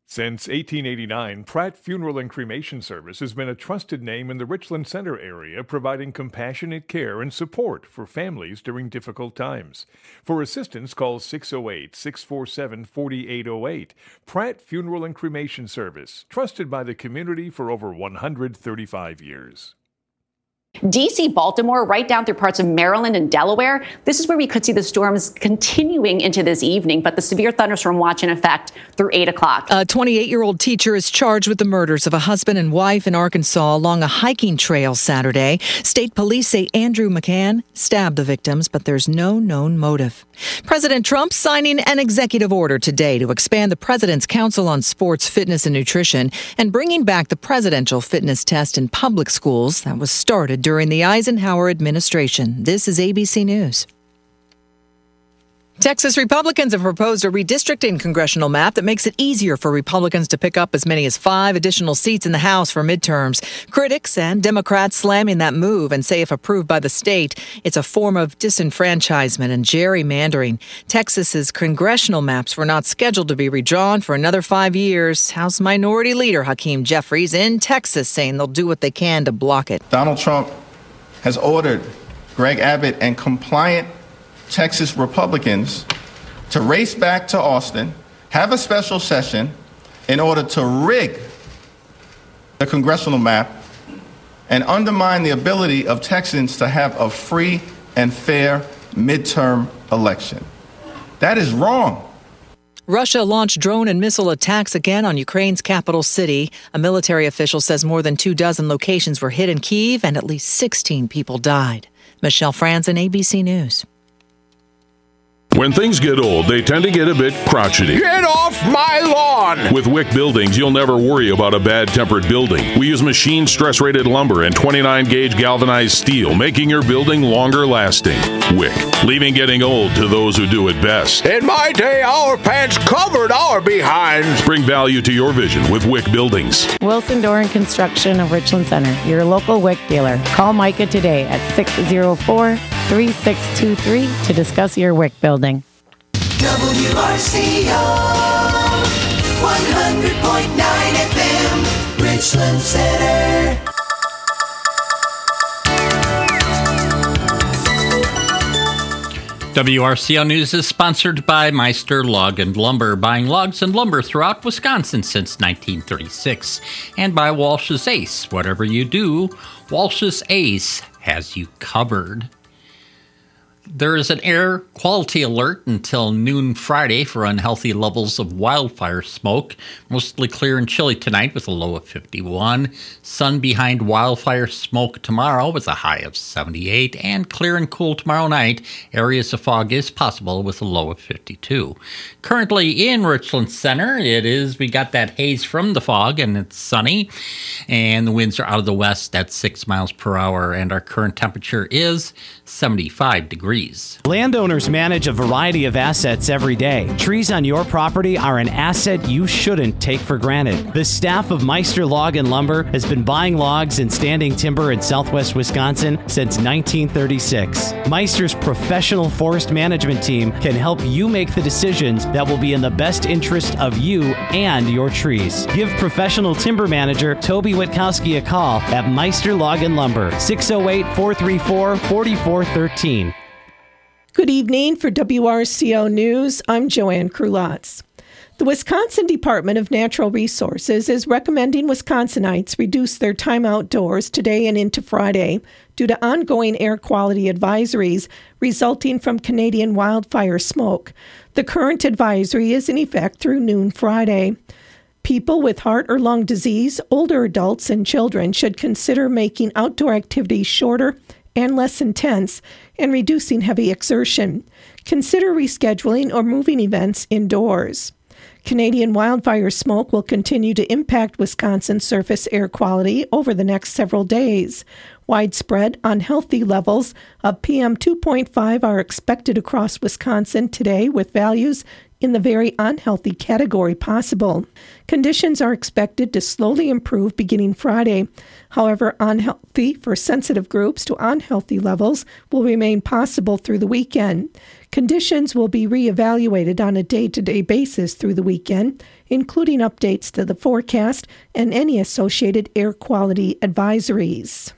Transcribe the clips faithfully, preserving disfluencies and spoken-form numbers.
Since eighteen eighty-nine, Pratt Funeral and Cremation Service has been a trusted name in the Richland Center area, providing compassionate care and support for families during difficult times. For assistance, call six oh eight, six four seven, four eight oh eight. Pratt Funeral and Cremation Service, trusted by the community for over one hundred thirty-five years. D C, Baltimore, right down through parts of Maryland and Delaware. This is where we could see the storms continuing into this evening, but the severe thunderstorm watch in effect through eight o'clock. A twenty-eight-year-old teacher is charged with the murders of a husband and wife in Arkansas along a hiking trail Saturday. State police say Andrew McCann stabbed the victims, but there's no known motive. President Trump signing an executive order today to expand the President's Council on Sports, Fitness, and Nutrition and bringing back the presidential fitness test in public schools that was started during the Eisenhower administration. This is A B C News. Texas Republicans have proposed a redistricting congressional map that makes it easier for Republicans to pick up as many as five additional seats in the House for midterms. Critics and Democrats slamming that move and say if approved by the state, it's a form of disenfranchisement and gerrymandering. Texas's congressional maps were not scheduled to be redrawn for another five years. House Minority Leader Hakeem Jeffries in Texas saying they'll do what they can to block it. Donald Trump has ordered Greg Abbott and compliant Texas Republicans to race back to Austin, have a special session in order to rig the congressional map and undermine the ability of Texans to have a free and fair midterm election. That is wrong. Russia launched drone and missile attacks again on Ukraine's capital city. A military official says more than two dozen locations were hit in Kyiv and at least sixteen people died. Michelle Franzen, A B C News. When things get old, they tend to get a bit crotchety. Get off my lawn! With Wick Buildings, you'll never worry about a bad-tempered building. We use machine stress-rated lumber and twenty-nine gauge galvanized steel, making your building longer-lasting. Wick, leaving getting old to those who do it best. In my day, our pants covered our behinds. Bring value to your vision with Wick Buildings. Wilson Doran Construction of Richland Center, your local Wick dealer. Call Micah today at six oh four, three six two three to discuss your Wick building. W R C O one hundred point nine F M, Richland Center. W R C O News is sponsored by Meister Log and Lumber, buying logs and lumber throughout Wisconsin since nineteen thirty-six, and by Walsh's Ace. Whatever you do, Walsh's Ace has you covered. There is an air quality alert until noon Friday for unhealthy levels of wildfire smoke. Mostly clear and chilly tonight with a low of fifty-one. Sun behind wildfire smoke tomorrow with a high of seventy-eight. And clear and cool tomorrow night. Areas of fog is possible with a low of fifty-two. Currently in Richland Center, it is, we got that haze from the fog and it's sunny. And the winds are out of the west at six miles per hour. And our current temperature is seventy-five degrees. Landowners manage a variety of assets every day. Trees on your property are an asset you shouldn't take for granted. The staff of Meister Log and Lumber has been buying logs and standing timber in southwest Wisconsin since nineteen thirty-six. Meister's professional forest management team can help you make the decisions that will be in the best interest of you and your trees. Give professional timber manager Toby Witkowski a call at Meister Log and Lumber, six oh eight, four three four, four four one three. Good evening. For W R C O News, I'm Joanne Krulotz. The Wisconsin Department of Natural Resources is recommending Wisconsinites reduce their time outdoors today and into Friday due to ongoing air quality advisories resulting from Canadian wildfire smoke. The current advisory is in effect through noon Friday. People with heart or lung disease, older adults, and children should consider making outdoor activities shorter and less intense, and reducing heavy exertion. Consider rescheduling or moving events indoors. Canadian wildfire smoke will continue to impact Wisconsin's surface air quality over the next several days. Widespread unhealthy levels of P M two point five are expected across Wisconsin today, with values in the very unhealthy category possible. Conditions are expected to slowly improve beginning Friday. However, unhealthy for sensitive groups to unhealthy levels will remain possible through the weekend. Conditions will be reevaluated on a day-to-day basis through the weekend, including updates to the forecast and any associated air quality advisories.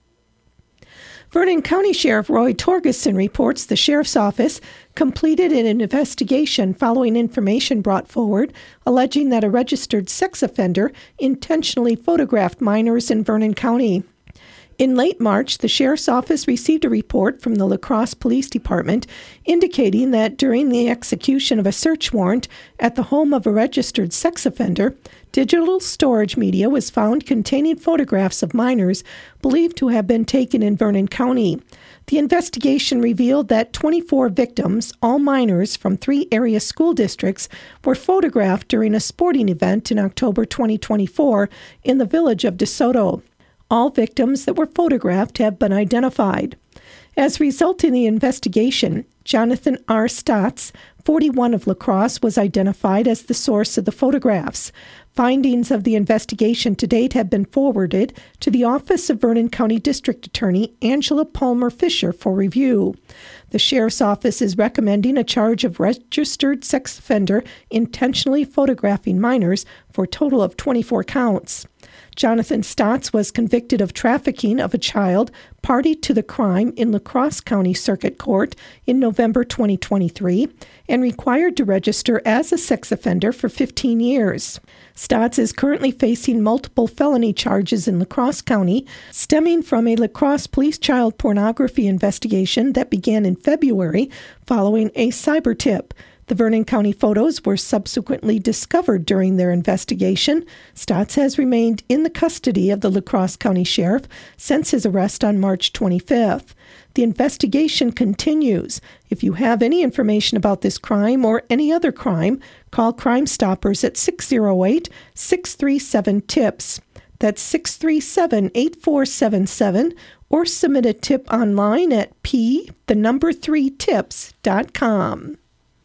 Vernon County Sheriff Roy Torgerson reports the Sheriff's Office completed an investigation following information brought forward alleging that a registered sex offender intentionally photographed minors in Vernon County. In late March, the Sheriff's Office received a report from the La Crosse Police Department indicating that during the execution of a search warrant at the home of a registered sex offender, digital storage media was found containing photographs of minors believed to have been taken in Vernon County. The investigation revealed that twenty-four victims, all minors from three area school districts, were photographed during a sporting event in October twenty twenty-four in the village of DeSoto. All victims that were photographed have been identified. As a result in the investigation, Jonathan R. Stotts, forty-one of La Crosse, was identified as the source of the photographs. Findings of the investigation to date have been forwarded to the Office of Vernon County District Attorney Angela Palmer Fisher for review. The Sheriff's Office is recommending a charge of registered sex offender intentionally photographing minors for a total of twenty-four counts. Jonathan Stotts was convicted of trafficking of a child party to the crime in La Crosse County Circuit Court in November twenty twenty-three and required to register as a sex offender for fifteen years. Stotts is currently facing multiple felony charges in La Crosse County stemming from a La Crosse police child pornography investigation that began in February following a cyber tip. The Vernon County photos were subsequently discovered during their investigation. Stotts has remained in the custody of the La Crosse County Sheriff since his arrest on March twenty-fifth. The investigation continues. If you have any information about this crime or any other crime, call Crime Stoppers at six oh eight, six three seven, T I P S. That's six three seven, eight four seven seven, or submit a tip online at p, the number three tips dot com.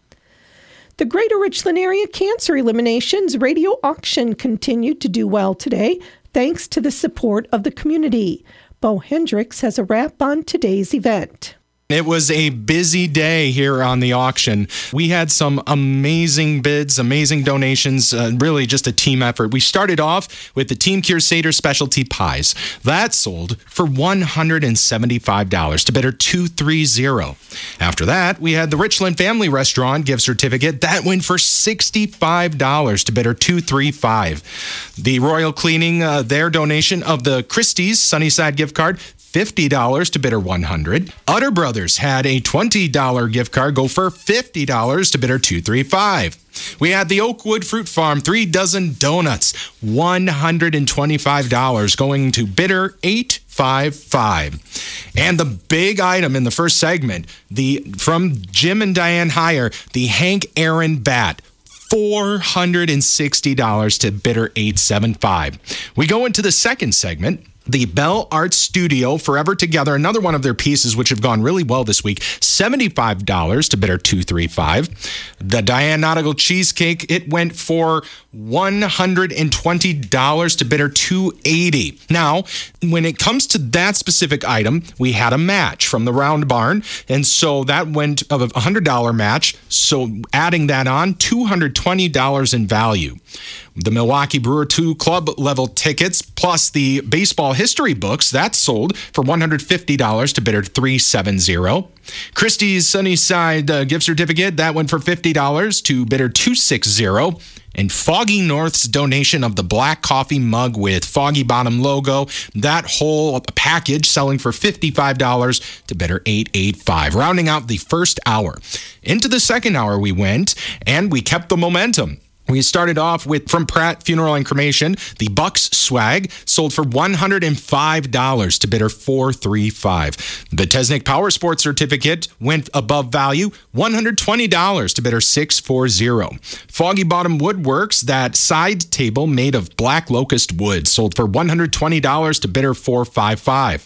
The Greater Richland Area Cancer Eliminations Radio Auction continued to do well today, thanks to the support of the community. Bo Hendricks has a wrap on today's event. It was a busy day here on the auction. We had some amazing bids, amazing donations, uh, really just a team effort. We started off with the Team Crusader Specialty Pies. That sold for one hundred seventy-five dollars to bidder two thirty. After that, we had the Richland Family Restaurant gift certificate. That went for sixty-five dollars to bidder two thirty-five. The Royal Cleaning, uh, their donation of the Christie's Sunnyside gift card, fifty dollars to bidder one hundred dollars. Utter Brothers had a twenty dollars gift card go for fifty dollars to bidder two thirty-five. We had the Oakwood Fruit Farm three dozen donuts, one hundred twenty-five dollars going to bidder eight fifty-five. And the big item in the first segment, the from Jim and Diane Heyer, the Hank Aaron bat, four hundred sixty dollars to bidder eight seventy-five. We go into the second segment. The Bell Art Studio, Forever Together, another one of their pieces which have gone really well this week, seventy-five dollars to bidder two thirty-five. The Diane Nautical Cheesecake, it went for one hundred twenty dollars to bidder two eighty. Now, when it comes to that specific item, we had a match from the Round Barn, and so that went of a one hundred dollars match, so adding that on, two hundred twenty dollars in value. The Milwaukee Brewer two club level tickets plus the baseball history books, that sold for one hundred fifty dollars to bidder three seventy. Christie's Sunnyside uh, gift certificate, that went for fifty dollars to bidder two sixty. And Foggy North's donation of the black coffee mug with Foggy Bottom logo, that whole package selling for fifty-five dollars to bidder eight eighty-five. Rounding out the first hour. Into the second hour we went, and we kept the momentum. We started off with, from Pratt Funeral and Cremation, the Bucks swag sold for one hundred five dollars to bidder four thirty-five. The Tesnick Power Sports certificate went above value, one hundred twenty dollars to bidder six forty. Foggy Bottom Woodworks, that side table made of black locust wood, sold for one hundred twenty dollars to bidder four fifty-five.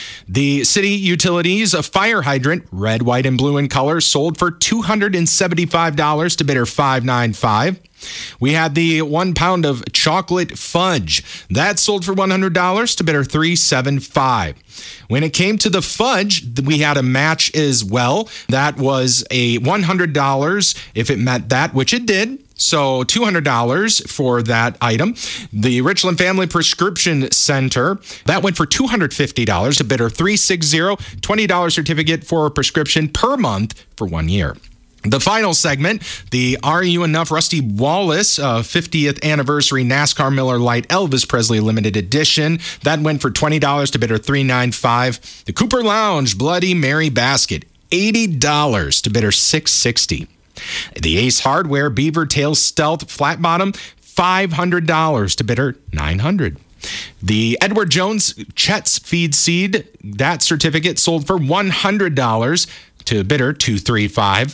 The City Utilities, a fire hydrant, red, white, and blue in color, sold for two hundred seventy-five dollars to bidder five ninety-five. We had the one pound of chocolate fudge. That sold for one hundred dollars to bidder three seventy-five. When it came to the fudge, we had a match as well. That was a one hundred dollars if it met that, which it did. So two hundred dollars for that item. The Richland Family Prescription Center, that went for two hundred fifty dollars. A bidder three six zero, twenty dollars certificate for a prescription per month for one year. The final segment, the Are You Enough Rusty Wallace uh, fiftieth Anniversary NASCAR Miller Lite Elvis Presley Limited Edition. That went for twenty dollars to bidder three ninety-five. The Cooper Lounge Bloody Mary Basket, eighty dollars to bidder six sixty. The Ace Hardware Beaver Tail Stealth Flat Bottom, five hundred dollars to bidder nine hundred. The Edward Jones Chet's Feed Seed, that certificate sold for one hundred dollars to bidder two thirty-five.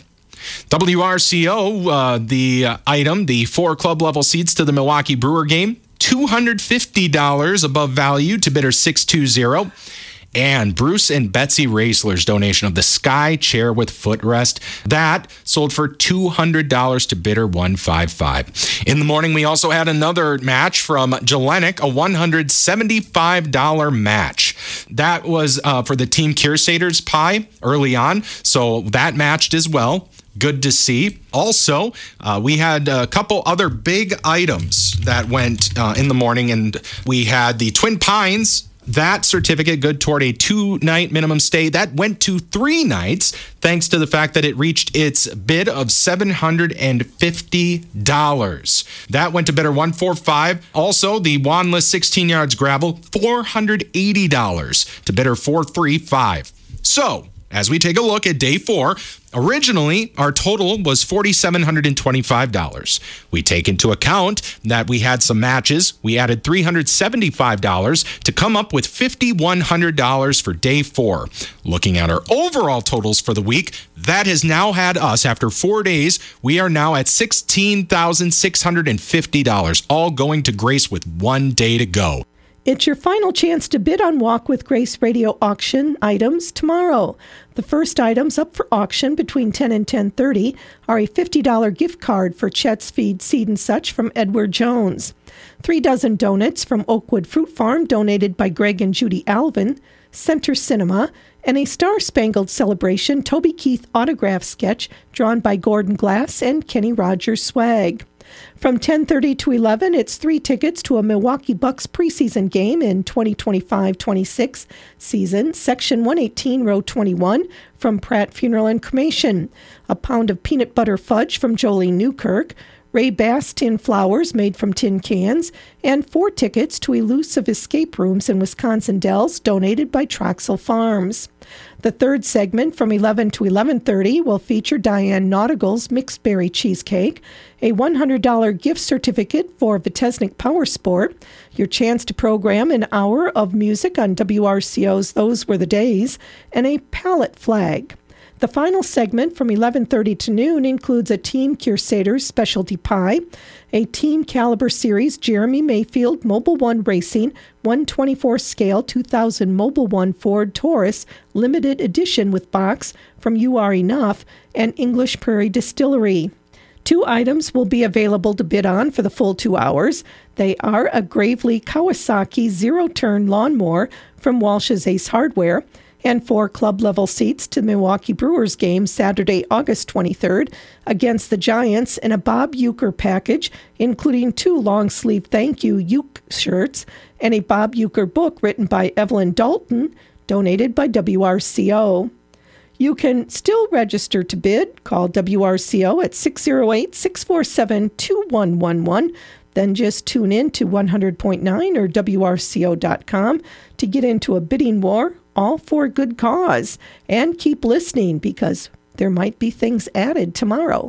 W R C O, uh, the uh, item, the four club level seats to the Milwaukee Brewer game, two hundred fifty dollars above value to bidder six twenty. And Bruce and Betsy Raisler's donation of the Sky Chair with Footrest, that sold for two hundred dollars to bidder one fifty-five. In the morning, we also had another match from Jelenic, a one hundred seventy-five dollars match. That was uh, for the Team Crusaders pie early on, so that matched as well. Good to see. Also, uh, we had a couple other big items that went uh, in the morning, and we had the Twin Pines. That certificate, good toward a two-night minimum stay, that went to three nights, thanks to the fact that it reached its bid of seven hundred fifty dollars. That went to bidder one forty-five. Also, the Wanless sixteen yards gravel, four hundred eighty dollars to bidder four thirty-five. So, as we take a look at day four, originally, our total was four thousand seven hundred twenty-five dollars. We take into account that we had some matches. We added three hundred seventy-five dollars to come up with five thousand one hundred dollars for day four. Looking at our overall totals for the week, that has now had us, after four days, we are now at sixteen thousand six hundred fifty dollars, all going to Grace with one day to go. It's your final chance to bid on Walk with Grace Radio auction items tomorrow. The first items up for auction between ten and ten thirty are a fifty dollars gift card for Chet's Feed Seed and Such from Edward Jones, three dozen donuts from Oakwood Fruit Farm donated by Greg and Judy Alvin, Center Cinema, and a Star-Spangled Celebration Toby Keith autograph sketch drawn by Gordon Glass and Kenny Rogers Swag. From ten thirty to eleven, it's three tickets to a Milwaukee Bucks preseason game in twenty twenty-five twenty-six season, Section one eighteen, Row twenty-one, from Pratt Funeral and Cremation. A pound of peanut butter fudge from Jolene Newkirk, Ray Bass tin flowers made from tin cans, and four tickets to Elusive Escape Rooms in Wisconsin Dells donated by Troxel Farms. The third segment from eleven to eleven thirty will feature Diane Nautigal's Mixed Berry Cheesecake, a one hundred dollars gift certificate for Vitesnik Power Sport, your chance to program an hour of music on W R C O's Those Were the Days, and a pallet flag. The final segment from eleven thirty to noon includes a Team Crusaders specialty pie, a Team Caliber Series Jeremy Mayfield Mobil one Racing one twenty-four scale two thousand Mobil one Ford Taurus limited edition with box from You Are Enough and English Prairie Distillery. Two items will be available to bid on for the full two hours. They are a Gravely Kawasaki zero-turn lawnmower from Walsh's Ace Hardware, and four club-level seats to the Milwaukee Brewers game Saturday, August twenty-third against the Giants, and a Bob Uecker package, including two long-sleeve thank you Uke shirts and a Bob Uecker book written by Evelyn Dalton, donated by W R C O. You can still register to bid. Call W R C O at six oh eight, six four seven, two one one one. Then just tune in to one hundred point nine or W R C O dot com to get into a bidding war, all for a good cause. And keep listening, because there might be things added tomorrow.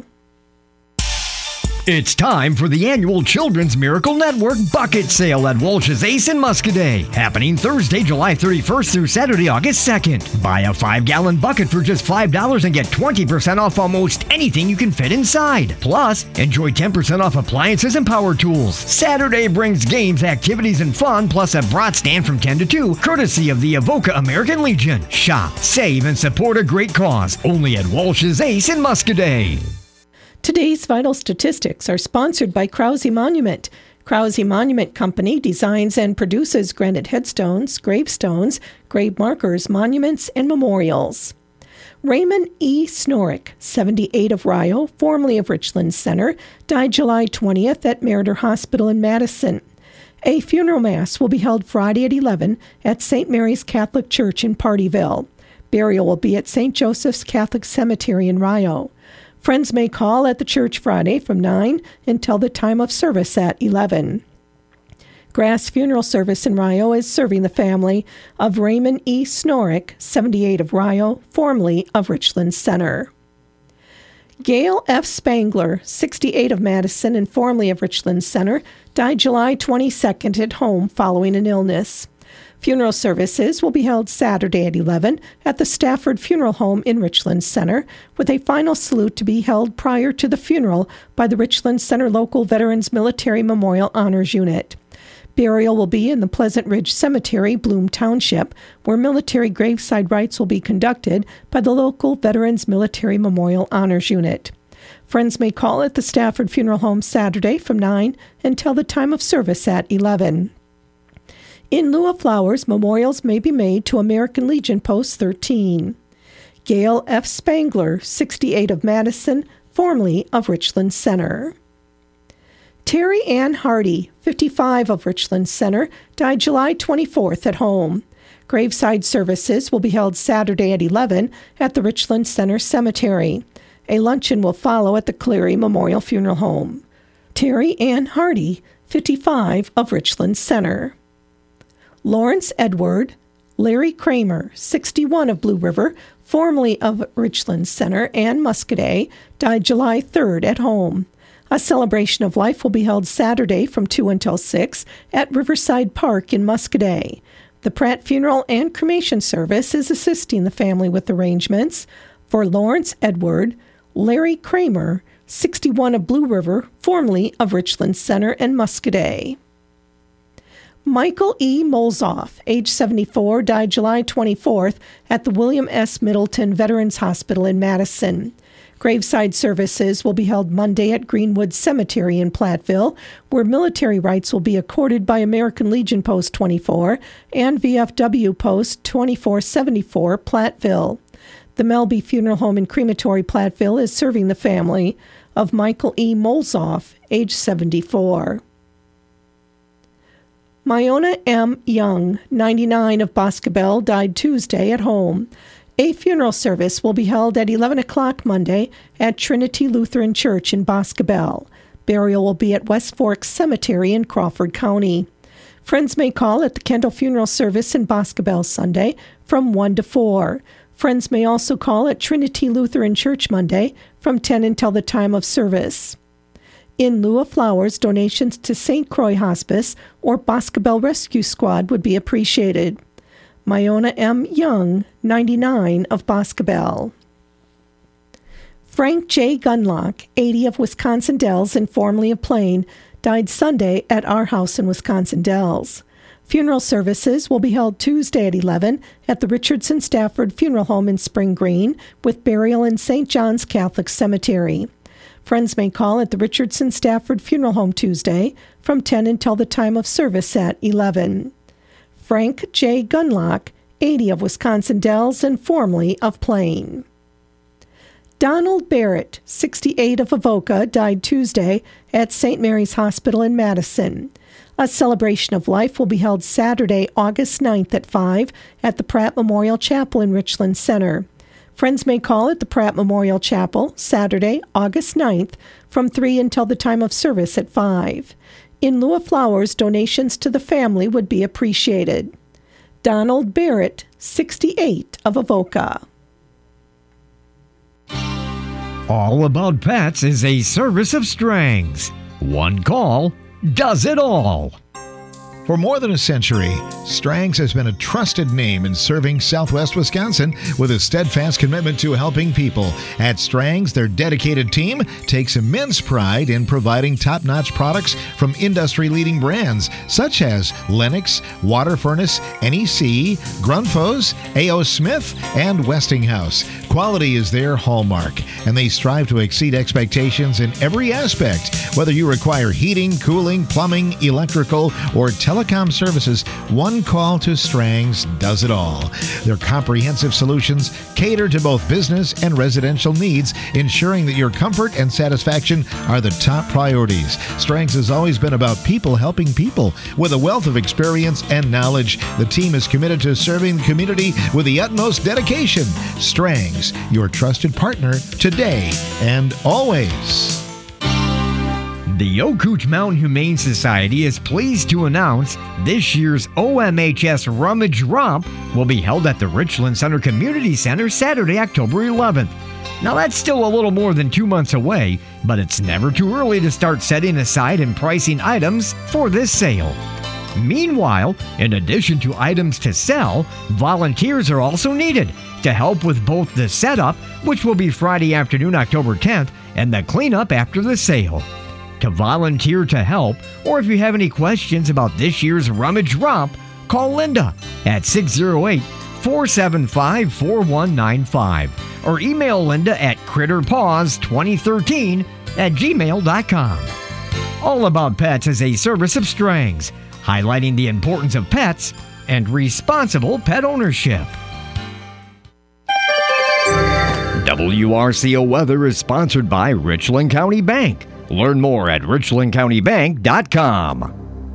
It's time for the annual Children's Miracle Network Bucket Sale at Walsh's Ace in Muscadet, happening Thursday, July thirty-first through Saturday, August second. Buy a five-gallon bucket for just five dollars and get twenty percent off almost anything you can fit inside. Plus, enjoy ten percent off appliances and power tools. Saturday brings games, activities, and fun, plus a brat stand from ten to two, courtesy of the Avoca American Legion. Shop, save, and support a great cause, only at Walsh's Ace in Muscadet. Today's vital statistics are sponsored by Krause Monument. Krause Monument Company designs and produces granite headstones, gravestones, grave markers, monuments, and memorials. Raymond E. Snorick, seventy-eight, of Rio, formerly of Richland Center, died July twentieth at Meriter Hospital in Madison. A funeral mass will be held Friday at eleven at Saint Mary's Catholic Church in Partyville. Burial will be at Saint Joseph's Catholic Cemetery in Rio. Friends may call at the church Friday from nine until the time of service at eleven. Grass Funeral Service in Rio is serving the family of Raymond E. Snorick, seventy-eight, of Rio, formerly of Richland Center. Gail F. Spangler, sixty-eight, of Madison and formerly of Richland Center, died July twenty-second at home following an illness. Funeral services will be held Saturday at eleven at the Stafford Funeral Home in Richland Center, with a final salute to be held prior to the funeral by the Richland Center Local Veterans Military Memorial Honors Unit. Burial will be in the Pleasant Ridge Cemetery, Bloom Township, where military graveside rites will be conducted by the local Veterans Military Memorial Honors Unit. Friends may call at the Stafford Funeral Home Saturday from nine until the time of service at eleven. In lieu of flowers, memorials may be made to American Legion Post thirteen. Gail F. Spangler, sixty-eight, of Madison, formerly of Richland Center. Terry Ann Hardy, fifty-five, of Richland Center, died July twenty-fourth at home. Graveside services will be held Saturday at eleven at the Richland Center Cemetery. A luncheon will follow at the Cleary Memorial Funeral Home. Terry Ann Hardy, fifty-five, of Richland Center. Lawrence Edward, Larry Kramer, sixty-one, of Blue River, formerly of Richland Center and Muscadet, died July third at home. A celebration of life will be held Saturday from two until six at Riverside Park in Muscadet. The Pratt Funeral and Cremation Service is assisting the family with arrangements for Lawrence Edward, Larry Kramer, sixty-one, of Blue River, formerly of Richland Center and Muscadet. Michael E. Molzoff, age seventy-four, died July twenty-fourth at the William S. Middleton Veterans Hospital in Madison. Graveside services will be held Monday at Greenwood Cemetery in Platteville, where military rites will be accorded by American Legion Post twenty-four and V F W Post twenty-four seventy-four, Platteville. The Melby Funeral Home and Crematory, Platteville, is serving the family of Michael E. Molzoff, age seventy-four. Myona M. Young, ninety-nine, of Boscobel, died Tuesday at home. A funeral service will be held at eleven o'clock Monday at Trinity Lutheran Church in Boscobel. Burial will be at West Forks Cemetery in Crawford County. Friends may call at the Kendall Funeral Service in Boscobel Sunday from one to four. Friends may also call at Trinity Lutheran Church Monday from ten until the time of service. In lieu of flowers, donations to Saint Croix Hospice or Boscobel Rescue Squad would be appreciated. Myona M. Young, ninety-nine, of Boscobel. Frank J. Gunlock, eighty, of Wisconsin Dells and formerly of Plain, died Sunday at our house in Wisconsin Dells. Funeral services will be held Tuesday at eleven at the Richardson Stafford Funeral Home in Spring Green, with burial in Saint John's Catholic Cemetery. Friends may call at the Richardson Stafford Funeral Home Tuesday from ten until the time of service at eleven. Frank J. Gunlock, eighty, of Wisconsin Dells and formerly of Plain. Donald Barrett, sixty-eight, of Avoca, died Tuesday at Saint Mary's Hospital in Madison. A celebration of life will be held Saturday, August ninth at five at the Pratt Memorial Chapel in Richland Center. Friends may call at the Pratt Memorial Chapel Saturday, August ninth from three until the time of service at five. In lieu of flowers, donations to the family would be appreciated. Donald Barrett, sixty-eight, of Avoca. All About Pets is a service of Strang's. One call does it all. For more than a century, Strang's has been a trusted name in serving Southwest Wisconsin with a steadfast commitment to helping people. At Strang's, their dedicated team takes immense pride in providing top-notch products from industry-leading brands such as Lennox, Water Furnace, N E C, Grundfos, A O. Smith, and Westinghouse. Quality is their hallmark, and they strive to exceed expectations in every aspect. Whether you require heating, cooling, plumbing, electrical, or telecom services, one call to Strang's does it all. Their comprehensive solutions cater to both business and residential needs, ensuring that your comfort and satisfaction are the top priorities. Strang's has always been about people helping people. With a wealth of experience and knowledge, the team is committed to serving the community with the utmost dedication. Strang's, your trusted partner today and always. The Okootch Mountain Humane Society is pleased to announce this year's O M H S Rummage Romp will be held at the Richland Center Community Center Saturday, October eleventh. Now that's still a little more than two months away, but it's never too early to start setting aside and pricing items for this sale. Meanwhile, in addition to items to sell, volunteers are also needed to help with both the setup, which will be Friday afternoon, October tenth, and the cleanup after the sale. To volunteer to help, or if you have any questions about this year's Rummage Romp, call Linda at six oh eight, four seven five, four one nine five or email Linda at critterpaws twenty thirteen at gmail dot com. All About Pets is a service of Strang's, highlighting the importance of pets and responsible pet ownership. W R C O Weather is sponsored by Richland County Bank. Learn more at richland county bank dot com.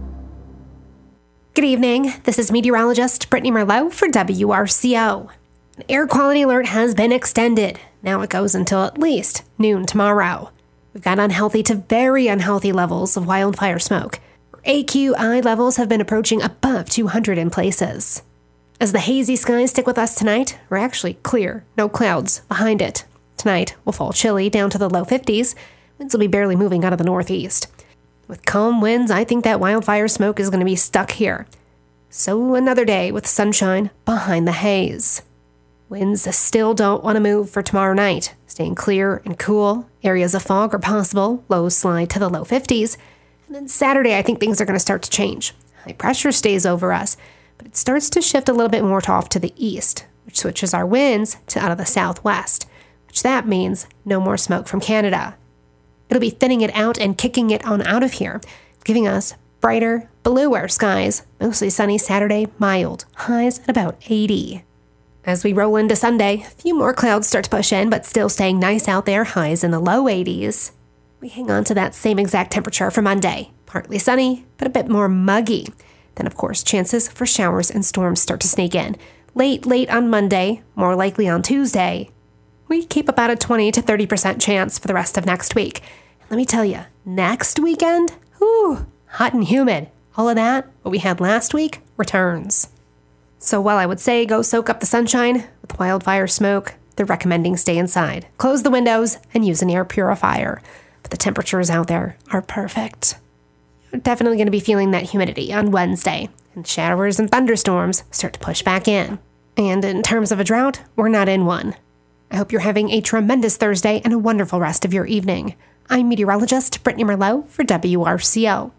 Good evening. This is meteorologist Brittany Merlot for W R C O. An air quality alert has been extended. Now it goes until at least noon tomorrow. We've got unhealthy to very unhealthy levels of wildfire smoke. A Q I levels have been approaching above two hundred in places. As the hazy skies stick with us tonight, we're actually clear, no clouds behind it. Tonight will fall chilly down to the low fifties. Winds will be barely moving out of the northeast. With calm winds, I think that wildfire smoke is going to be stuck here. So another day with sunshine behind the haze. Winds still don't want to move for tomorrow night. Staying clear and cool. Areas of fog are possible. Lows slide to the low fifties. And then Saturday, I think things are going to start to change. High pressure stays over us, but it starts to shift a little bit more off to the east, which switches our winds to out of the southwest, which that means no more smoke from Canada. It'll be thinning it out and kicking it on out of here, giving us brighter, bluer skies, mostly sunny Saturday, mild, highs at about eighty. As we roll into Sunday, a few more clouds start to push in, but still staying nice out there, highs in the low eighties. We hang on to that same exact temperature for Monday, partly sunny, but a bit more muggy. Then, of course, chances for showers and storms start to sneak in. Late, late on Monday, more likely on Tuesday. We keep about a twenty to thirty percent chance for the rest of next week. Let me tell you, next weekend, whew, hot and humid. All of that, what we had last week, returns. So while I would say go soak up the sunshine, with wildfire smoke, they're recommending stay inside. Close the windows and use an air purifier. But the temperatures out there are perfect. You're definitely going to be feeling that humidity on Wednesday, and showers and thunderstorms start to push back in. And in terms of a drought, we're not in one. I hope you're having a tremendous Thursday and a wonderful rest of your evening. I'm meteorologist Brittany Merlot for W R C O.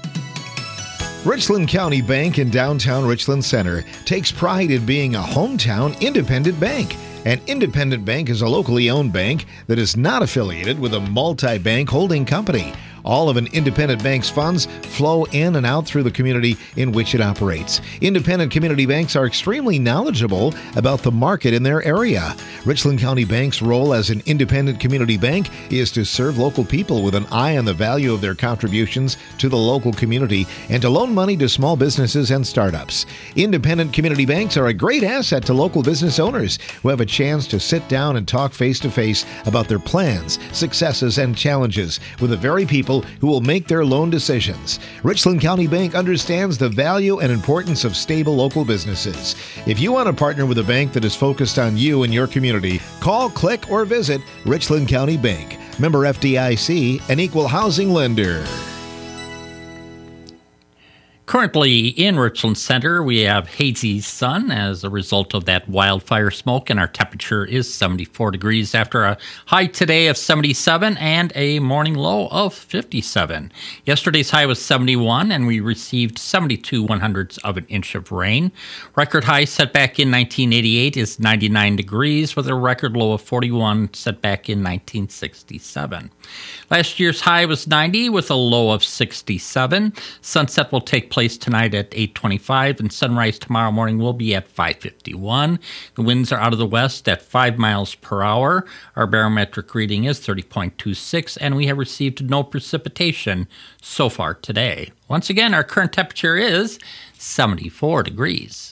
Richland County Bank in downtown Richland Center takes pride in being a hometown independent bank. An independent bank is a locally owned bank that is not affiliated with a multi-bank holding company. All of an independent bank's funds flow in and out through the community in which it operates. Independent community banks are extremely knowledgeable about the market in their area. Richland County Bank's role as an independent community bank is to serve local people with an eye on the value of their contributions to the local community and to loan money to small businesses and startups. Independent community banks are a great asset to local business owners who have a chance to sit down and talk face-to-face about their plans, successes, and challenges with the very people who will make their loan decisions. Richland County Bank understands the value and importance of stable local businesses. If you want to partner with a bank that is focused on you and your community, call, click, or visit Richland County Bank. Member F D I C, an equal housing lender. Currently in Richland Center, we have hazy sun as a result of that wildfire smoke, and our temperature is seventy-four degrees after a high today of seventy-seven and a morning low of fifty-seven. Yesterday's high was seventy-one, and we received seventy-two one-hundredths of an inch of rain. Record high set back in nineteen eighty-eight is ninety-nine degrees, with a record low of forty-one set back in nineteen sixty-seven. Last year's high was ninety with a low of sixty-seven. Sunset will take place tonight at eight twenty-five, and sunrise tomorrow morning will be at five fifty-one. The winds are out of the west at five miles per hour. Our barometric reading is thirty point two six, and we have received no precipitation so far today. Once again, our current temperature is seventy-four degrees.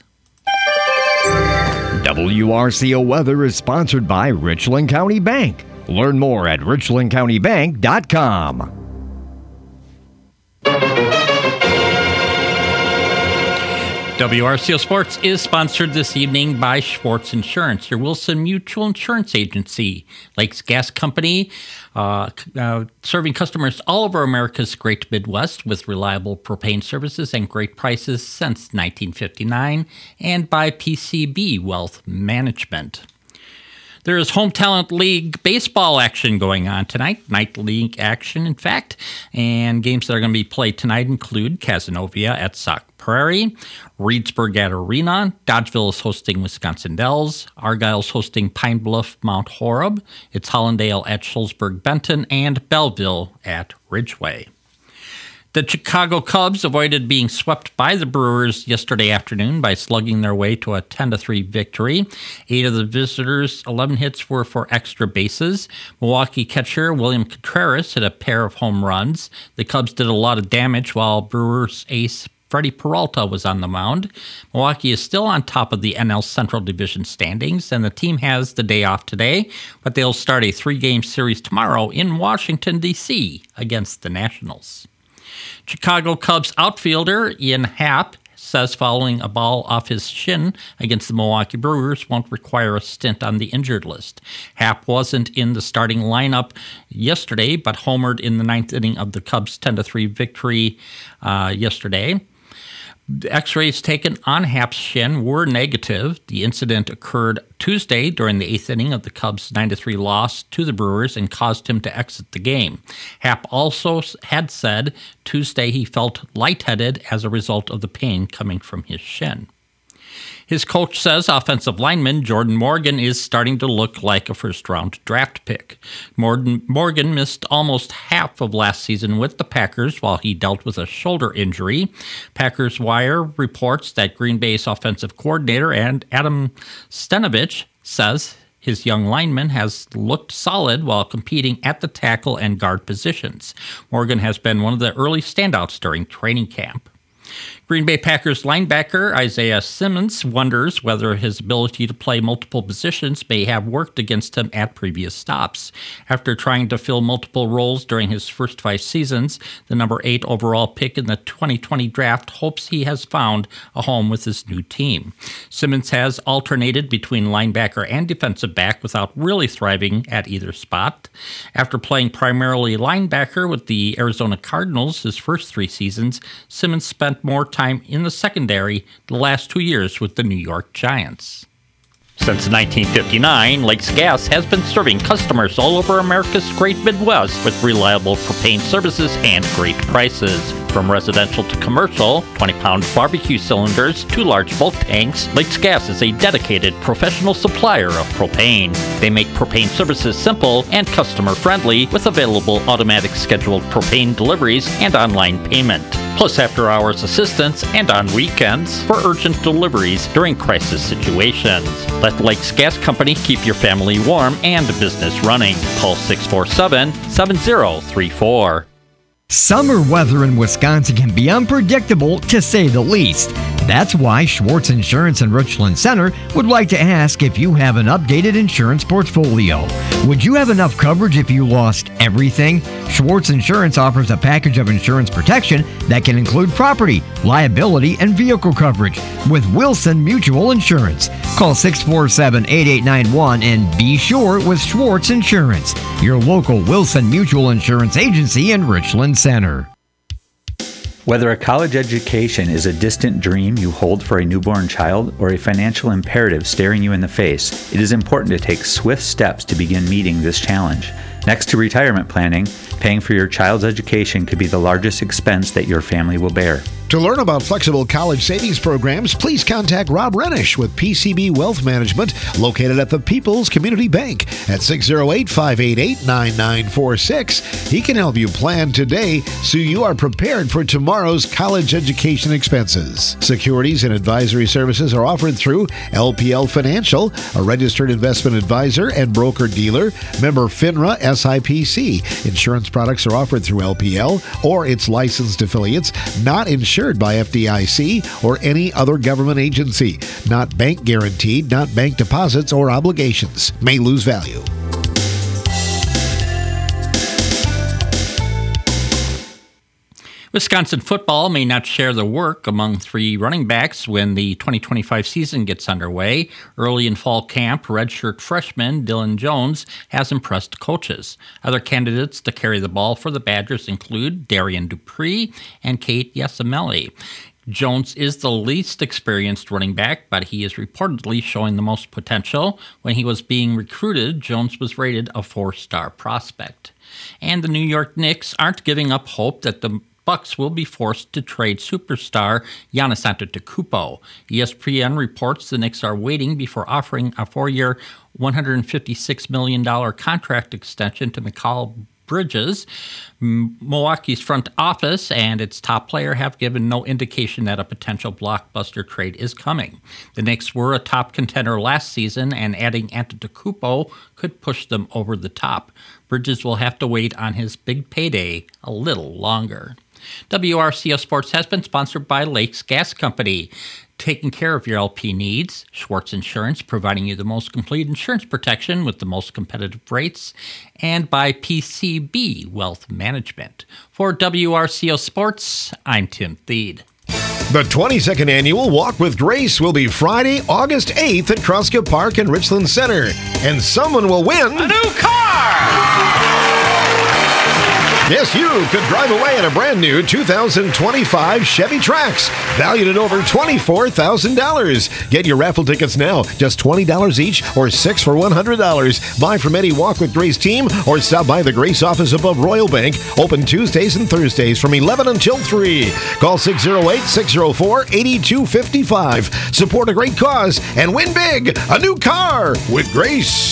W R C O Weather is sponsored by Richland County Bank. Learn more at richland county bank dot com. W R C O Sports is sponsored this evening by Schwartz Insurance, your Wilson Mutual Insurance Agency, Lakes Gas Company, uh, uh, serving customers all over America's great Midwest with reliable propane services and great prices since nineteen fifty-nine, and by P C B Wealth Management. There is Home Talent League baseball action going on tonight, night league action, in fact, and games that are going to be played tonight include Cazenovia at Sauk Prairie, Reedsburg at Arena, Dodgeville is hosting Wisconsin Dells, Argyle is hosting Pine Bluff Mount Horeb, it's Hollandale at Shullsburg Benton, and Belleville at Ridgeway. The Chicago Cubs avoided being swept by the Brewers yesterday afternoon by slugging their way to a ten to three victory. Eight of the visitors' eleven hits were for extra bases. Milwaukee catcher William Contreras hit a pair of home runs. The Cubs did a lot of damage while Brewers ace Freddie Peralta was on the mound. Milwaukee is still on top of the N L Central Division standings, and the team has the day off today, but they'll start a three-game series tomorrow in Washington, D C against the Nationals. Chicago Cubs outfielder Ian Happ says following a ball off his shin against the Milwaukee Brewers won't require a stint on the injured list. Happ wasn't in the starting lineup yesterday, but homered in the ninth inning of the Cubs' ten to three victory uh, yesterday. The X-rays taken on Happ's shin were negative. The incident occurred Tuesday during the eighth inning of the Cubs' nine to three loss to the Brewers and caused him to exit the game. Happ also had said Tuesday he felt lightheaded as a result of the pain coming from his shin. His coach says offensive lineman Jordan Morgan is starting to look like a first-round draft pick. Morgan, Morgan missed almost half of last season with the Packers while he dealt with a shoulder injury. Packers Wire reports that Green Bay's offensive coordinator and Adam Stenavich says his young lineman has looked solid while competing at the tackle and guard positions. Morgan has been one of the early standouts during training camp. Green Bay Packers linebacker Isaiah Simmons wonders whether his ability to play multiple positions may have worked against him at previous stops. After trying to fill multiple roles during his first five seasons, the number eight overall pick in the twenty twenty draft hopes he has found a home with his new team. Simmons has alternated between linebacker and defensive back without really thriving at either spot. After playing primarily linebacker with the Arizona Cardinals his first three seasons, Simmons spent more time time in the secondary the last two years with the New York Giants. Since nineteen fifty-nine, Lakes Gas has been serving customers all over America's great Midwest with reliable propane services and great prices. From residential to commercial, twenty-pound barbecue cylinders to large bulk tanks, Lakes Gas is a dedicated professional supplier of propane. They make propane services simple and customer-friendly with available automatic scheduled propane deliveries and online payment, plus after-hours assistance and on weekends for urgent deliveries during crisis situations. Let Lakes Gas Company keep your family warm and business running. Call six four seven, seven zero three four. Summer weather in Wisconsin can be unpredictable, to say the least. That's why Schwartz Insurance in Richland Center would like to ask if you have an updated insurance portfolio. Would you have enough coverage if you lost everything? Schwartz Insurance offers a package of insurance protection that can include property, liability, and vehicle coverage with Wilson Mutual Insurance. Call six four seven, eight eight nine one and be sure with Schwartz Insurance, your local Wilson Mutual Insurance agency in Richland Center. Whether a college education is a distant dream you hold for a newborn child or a financial imperative staring you in the face, it is important to take swift steps to begin meeting this challenge. Next to retirement planning, paying for your child's education could be the largest expense that your family will bear. To learn about flexible college savings programs, please contact Rob Renish with P C B Wealth Management, located at the People's Community Bank at six oh eight, five eight eight, nine nine four six. He can help you plan today so you are prepared for tomorrow's college education expenses. Securities and advisory services are offered through L P L Financial, a registered investment advisor and broker-dealer, member FINRA S I P C. Insurance products are offered through L P L or its licensed affiliates, not insured by F D I C or any other government agency. Not bank guaranteed, not bank deposits or obligations. May lose value. Wisconsin football may not share the work among three running backs when the twenty twenty-five season gets underway. Early in fall camp, redshirt freshman Dylan Jones has impressed coaches. Other candidates to carry the ball for the Badgers include Darian Dupree and Kate Yasameli. Jones is the least experienced running back, but he is reportedly showing the most potential. When he was being recruited, Jones was rated a four-star prospect. And the New York Knicks aren't giving up hope that the Bucks will be forced to trade superstar Giannis Antetokounmpo. E S P N reports the Knicks are waiting before offering a four-year, one hundred fifty-six million dollars contract extension to Mikal Bridges. Milwaukee's front office and its top player have given no indication that a potential blockbuster trade is coming. The Knicks were a top contender last season, and adding Antetokounmpo could push them over the top. Bridges will have to wait on his big payday a little longer. W R C O Sports has been sponsored by Lakes Gas Company. Taking care of your L P needs, Schwartz Insurance, providing you the most complete insurance protection with the most competitive rates, and by P C B Wealth Management. For W R C O Sports, I'm Tim Thede. The twenty-second Annual Walk with Grace will be Friday, August eighth at Kroska Park and Richland Center. And someone will win a new car! Yes, you could drive away in a brand new two thousand twenty-five Chevy Trax, valued at over twenty-four thousand dollars. Get your raffle tickets now, just twenty dollars each or six for one hundred dollars. Buy from any Walk with Grace team or stop by the Grace office above Royal Bank, open Tuesdays and Thursdays from eleven until three. Call six oh eight, six oh four, eight two five five. Support a great cause and win big, a new car with Grace.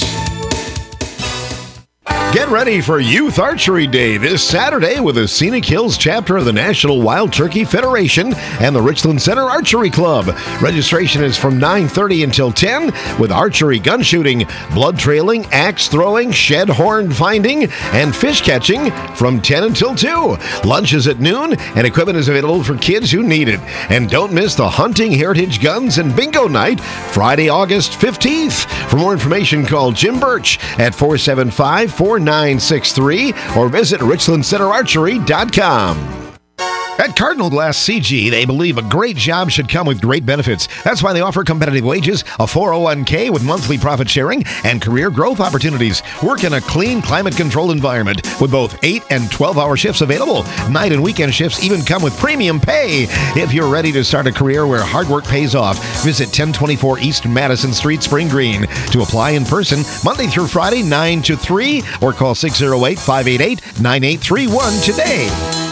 Get ready for Youth Archery Day this Saturday with the Scenic Hills chapter of the National Wild Turkey Federation and the Richland Center Archery Club. Registration is from nine thirty until ten with archery gun shooting, blood trailing, axe throwing, shed horn finding, and fish catching from ten until two. Lunch is at noon and equipment is available for kids who need it. And don't miss the Hunting Heritage Guns and Bingo Night Friday, August fifteenth. For more information, call Jim Birch at four seven five, four nine six three or visit richland center archery dot com. At Cardinal Glass C G, they believe a great job should come with great benefits. That's why they offer competitive wages, a four oh one k with monthly profit sharing, and career growth opportunities. Work in a clean, climate-controlled environment with both eight and twelve-hour shifts available. Night and weekend shifts even come with premium pay. If you're ready to start a career where hard work pays off, visit ten twenty-four East Madison Street, Spring Green. To apply in person, Monday through Friday, nine to three, or call six oh eight, five eight eight, nine eight three one today.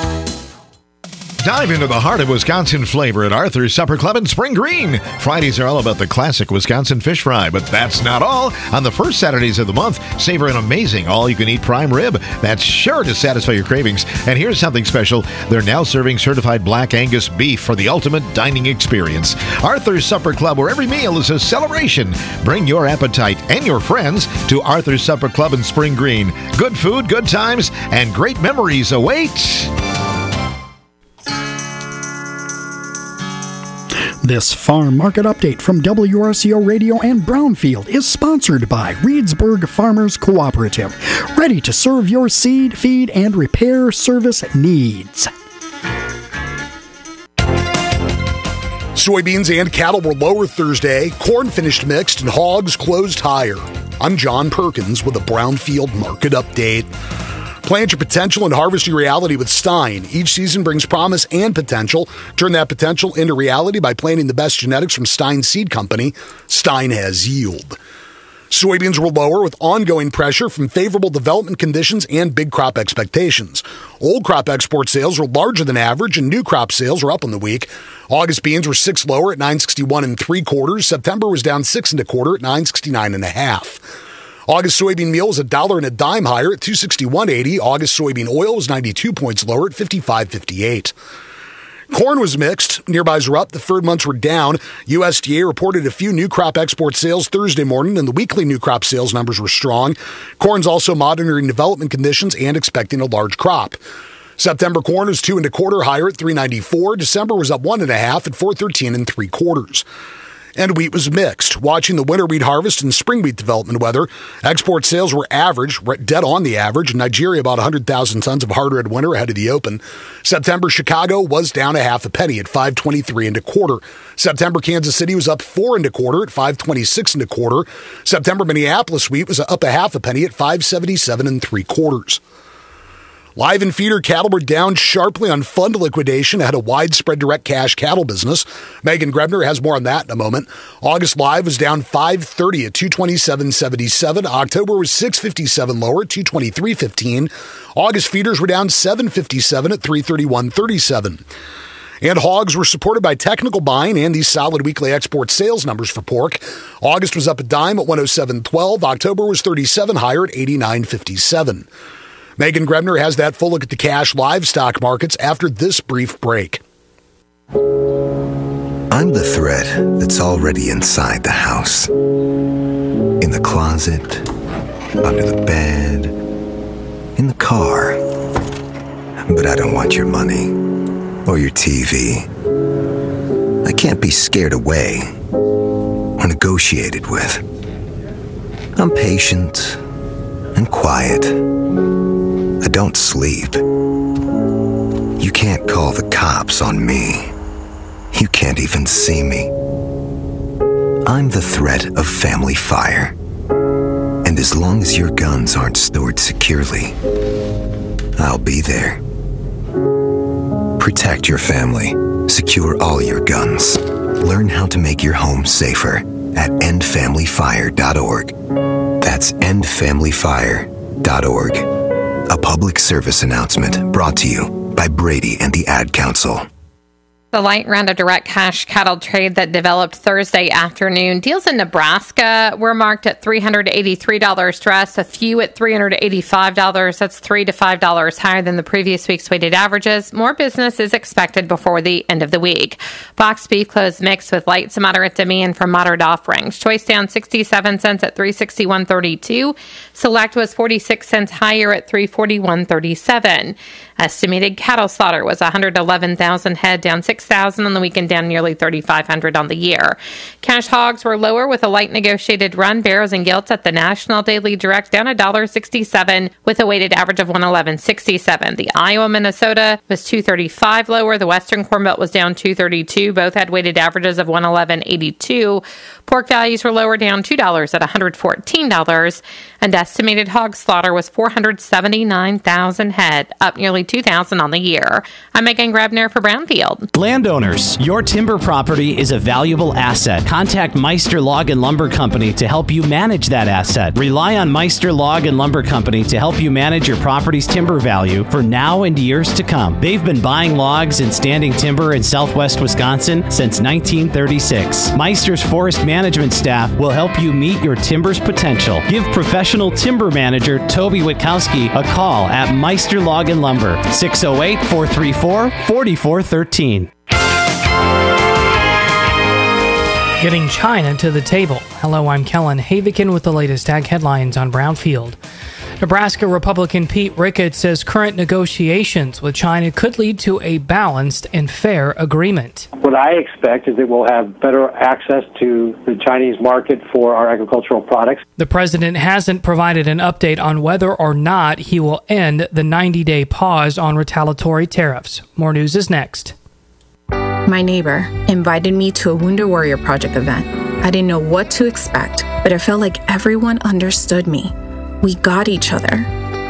Dive into the heart of Wisconsin flavor at Arthur's Supper Club in Spring Green. Fridays are all about the classic Wisconsin fish fry, but that's not all. On the first Saturdays of the month, savor an amazing all-you-can-eat prime rib that's sure to satisfy your cravings. And here's something special. They're now serving certified Black Angus beef for the ultimate dining experience. Arthur's Supper Club, where every meal is a celebration. Bring your appetite and your friends to Arthur's Supper Club in Spring Green. Good food, good times, and great memories await. This farm market update from W R C O Radio and Brownfield is sponsored by Reedsburg Farmers Cooperative, ready to serve your seed, feed, and repair service needs. Soybeans and cattle were lower Thursday, corn finished mixed, and hogs closed higher. I'm John Perkins with a Brownfield market update. Plant your potential and harvest your reality with Stein. Each season brings promise and potential. Turn that potential into reality by planting the best genetics from Stein Seed Company. Stein has yield. Soybeans were lower with ongoing pressure from favorable development conditions and big crop expectations. Old crop export sales were larger than average and new crop sales were up in the week. August beans were six lower at nine sixty-one and three quarters. September was down six and a quarter at nine sixty-nine and a half. August soybean meal was a dollar and a dime higher at two sixty-one eighty. August soybean oil was ninety-two points lower at fifty-five fifty-eight. Corn was mixed. Nearbys were up. The third months were down. U S D A reported a few new crop export sales Thursday morning, and the weekly new crop sales numbers were strong. Corn's also monitoring development conditions and expecting a large crop. September corn was two and a quarter higher at three ninety-four. December was up one and a half at four thirteen and three quarters. And wheat was mixed. Watching the winter wheat harvest and spring wheat development weather, export sales were average, dead on the average. In Nigeria, about one hundred thousand tons of hard red winter ahead of the open. September Chicago was down a half a penny at five twenty-three and a quarter. September Kansas City was up four and a quarter at five twenty-six and a quarter. September Minneapolis wheat was up a half a penny at five seventy-seven and three quarters. Live and feeder cattle were down sharply on fund liquidation ahead of widespread direct cash cattle business. Megan Grebner has more on that in a moment. August live was down five thirty at two twenty-seven seventy-seven. October was six fifty-seven lower at two twenty-three fifteen. August feeders were down seven fifty-seven at three thirty-one thirty-seven. And hogs were supported by technical buying and these solid weekly export sales numbers for pork. August was up a dime at one oh seven twelve. October was thirty-seven higher at eighty-nine fifty-seven. Megan Grebner has that full look at the cash livestock markets after this brief break. I'm the threat that's already inside the house. In the closet, under the bed, in the car. But I don't want your money or your T V. I can't be scared away or negotiated with. I'm patient and quiet. I don't sleep. You can't call the cops on me. You can't even see me. I'm the threat of family fire. And as long as your guns aren't stored securely, I'll be there. Protect your family. Secure all your guns. Learn how to make your home safer at end family fire dot org. That's end family fire dot org. A public service announcement brought to you by Brady and the Ad Council. The light round of direct cash cattle trade that developed Thursday afternoon. Deals in Nebraska were marked at three hundred eighty-three dollars dress, a few at three hundred eighty-five dollars. That's three to five dollars higher than the previous week's weighted averages. More business is expected before the end of the week. Boxed beef closed mixed with light to moderate demand from moderate offerings. Choice down sixty-seven cents at three sixty-one thirty-two. Select was forty-six cents higher at three forty-one thirty-seven. Estimated cattle slaughter was one hundred eleven thousand head, down six thousand on the weekend, down nearly thirty-five hundred on the year. Cash hogs were lower with a light negotiated run. Barrows and gilts at the National Daily Direct down one dollar sixty-seven with a weighted average of one eleven sixty-seven. The Iowa Minnesota was two thirty-five lower. The Western Corn Belt was down two thirty-two. Both had weighted averages of one eleven eighty-two. Pork values were lower, down two dollars at one hundred fourteen dollars. And estimated hog slaughter was four hundred seventy-nine thousand head, up nearly two thousand on the year. I'm Megan Grebner for Brownfield. Landowners, your timber property is a valuable asset. Contact Meister Log and Lumber Company to help you manage that asset. Rely on Meister Log and Lumber Company to help you manage your property's timber value for now and years to come. They've been buying logs and standing timber in southwest Wisconsin since nineteen thirty-six. Meister's forest management staff will help you meet your timber's potential. Give professional timber manager Toby Witkowski a call at Meister Log and Lumber, six oh eight, four three four, four four one three. Getting China to the table. Hello, I'm Kellen Havikin with the latest ag headlines on Brownfield. Nebraska Republican Pete Ricketts says current negotiations with China could lead to a balanced and fair agreement. What I expect is that we'll have better access to the Chinese market for our agricultural products. The president hasn't provided an update on whether or not he will end the ninety-day pause on retaliatory tariffs. More news is next. My neighbor invited me to a Wounded Warrior Project event. I didn't know what to expect, but I felt like everyone understood me. We got each other.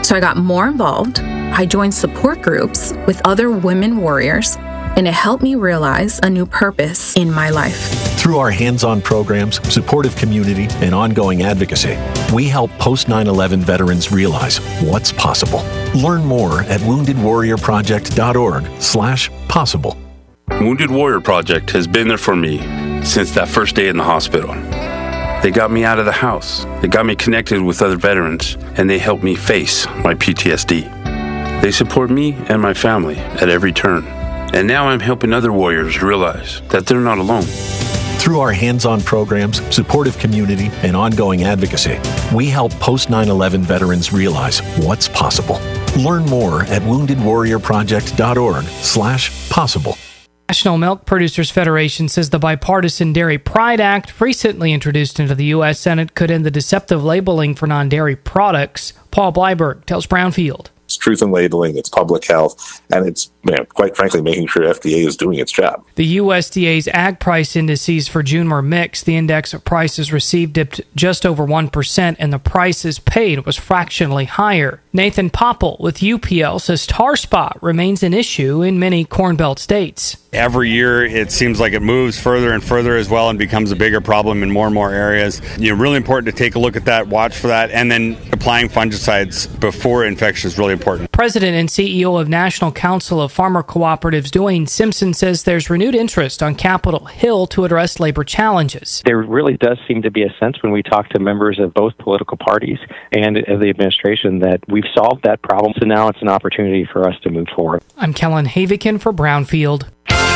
So I got more involved. I joined support groups with other women warriors, and it helped me realize a new purpose in my life. Through our hands-on programs, supportive community, and ongoing advocacy, we help post nine eleven veterans realize what's possible. Learn more at wounded warrior project dot org slash possible. Wounded Warrior Project has been there for me since that first day in the hospital. They got me out of the house. They got me connected with other veterans, and they helped me face my P T S D. They support me and my family at every turn. And now I'm helping other warriors realize that they're not alone. Through our hands-on programs, supportive community, and ongoing advocacy, we help post nine eleven veterans realize what's possible. Learn more at wounded warrior project dot org slash possible. National Milk Producers Federation says the bipartisan Dairy Pride Act, recently introduced into the U S Senate, could end the deceptive labeling for non-dairy products. Paul Bleiberg tells Brownfield. It's truth in labeling, it's public health, and it's, you know, quite frankly, making sure F D A is doing its job. The U S D A's ag price indices for June were mixed. The index of prices received dipped just over one percent, and the prices paid was fractionally higher. Nathan Popple with U P L says tar spot remains an issue in many Corn Belt states. Every year, it seems like it moves further and further as well and becomes a bigger problem in more and more areas. You know, really important to take a look at that, watch for that, and then applying fungicides before infection is really important. President and C E O of National Council of Farmer Cooperatives, Dwayne Simpson, says there's renewed interest on Capitol Hill to address labor challenges. There really does seem to be a sense when we talk to members of both political parties and of the administration that we've solved that problem, so now it's an opportunity for us to move forward. I'm Kellen Havikin for Brownfield.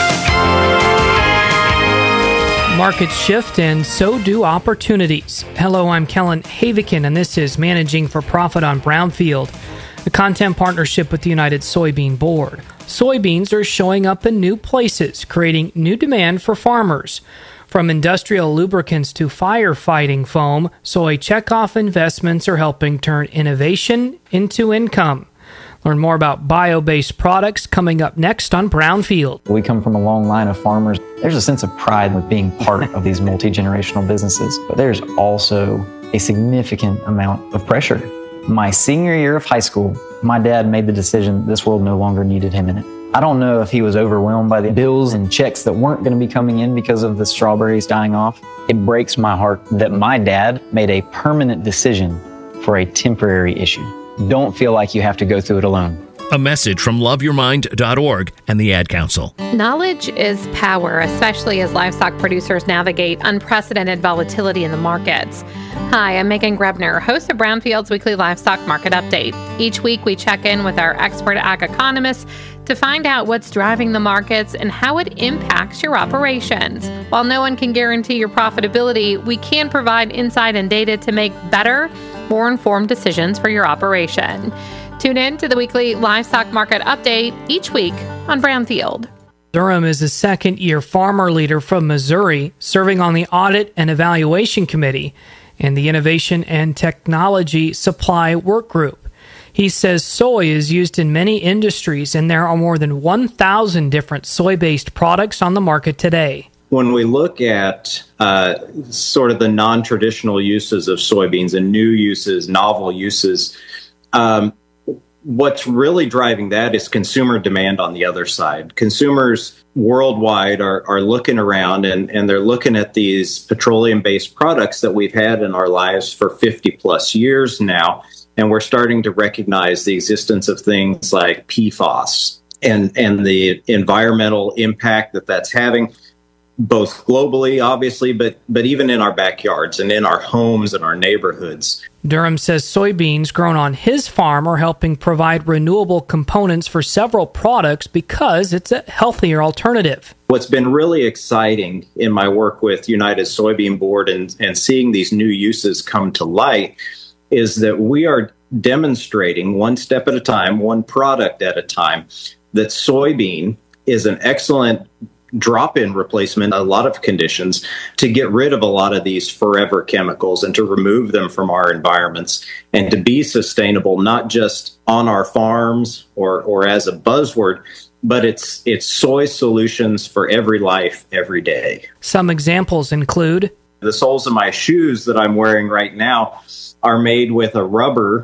Markets shift, and so do opportunities. Hello, I'm Kellen Havikin, and this is Managing for Profit on Brownfield, a content partnership with the United Soybean Board. Soybeans are showing up in new places, creating new demand for farmers. From industrial lubricants to firefighting foam, Soy Checkoff investments are helping turn innovation into income. Learn more about bio-based products coming up next on Brownfield. We come from a long line of farmers. There's a sense of pride with being part of these multi-generational businesses, but there's also a significant amount of pressure. My senior year of high school, my dad made the decision this world no longer needed him in it. I don't know if he was overwhelmed by the bills and checks that weren't going to be coming in because of the strawberries dying off. It breaks my heart that my dad made a permanent decision for a temporary issue. Don't feel like you have to go through it alone. A message from love your mind dot org and the Ad Council. Knowledge is power, especially as livestock producers navigate unprecedented volatility in the markets. Hi, I'm Megan Grebner, host of Brownfield's weekly livestock market update. Each week we check in with our expert ag economists to find out what's driving the markets and how it impacts your operations. While no one can guarantee your profitability, we can provide insight and data to make better, more informed decisions for your operation. Tune in to the weekly livestock market update each week on Brownfield. Durham is a second-year farmer leader from Missouri, serving on the Audit and Evaluation Committee and the Innovation and Technology Supply Work Group. He says soy is used in many industries, and there are more than one thousand different soy-based products on the market today. When we look at uh, sort of the non-traditional uses of soybeans and new uses, novel uses, um, what's really driving that is consumer demand on the other side. Consumers worldwide are, are looking around and, and they're looking at these petroleum-based products that we've had in our lives for fifty plus years now, and we're starting to recognize the existence of things like P FAS and, and the environmental impact that that's having, both globally, obviously, but but even in our backyards and in our homes and our neighborhoods. Durham says soybeans grown on his farm are helping provide renewable components for several products because it's a healthier alternative. What's been really exciting in my work with United Soybean Board and, and seeing these new uses come to light is that we are demonstrating one step at a time, one product at a time, that soybean is an excellent drop-in replacement in a lot of conditions to get rid of a lot of these forever chemicals and to remove them from our environments and to be sustainable, not just on our farms or, or as a buzzword, but it's it's soy solutions for every life, every day. Some examples include the soles of my shoes that I'm wearing right now are made with a rubber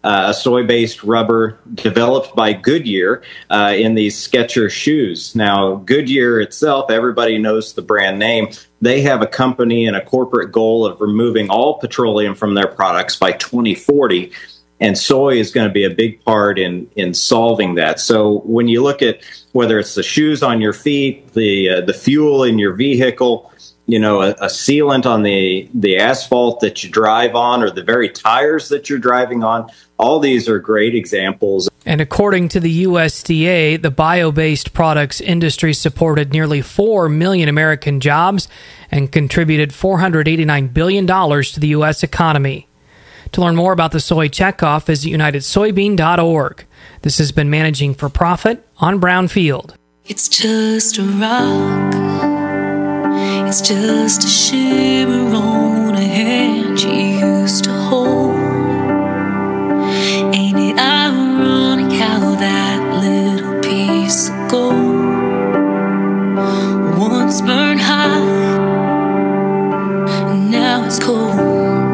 uh, a soy-based rubber developed by Goodyear uh, in these Skechers shoes. Now, Goodyear itself, everybody knows the brand name. They have a company and a corporate goal of removing all petroleum from their products by twenty forty. And soy is going to be a big part in, in solving that. So when you look at whether it's the shoes on your feet, the uh, the fuel in your vehicle, you know, a, a sealant on the, the asphalt that you drive on, or the very tires that you're driving on, all these are great examples. And according to the U S D A, the bio-based products industry supported nearly four million American jobs and contributed four hundred eighty-nine billion dollars to the U S economy. To learn more about the soy checkoff, visit united soybean dot org. This has been Managing for Profit on Brownfield. It's just a rock. It's just a shimmer on a hand you used to hold. Ain't it ironic how that little piece of gold once burned high and now it's cold?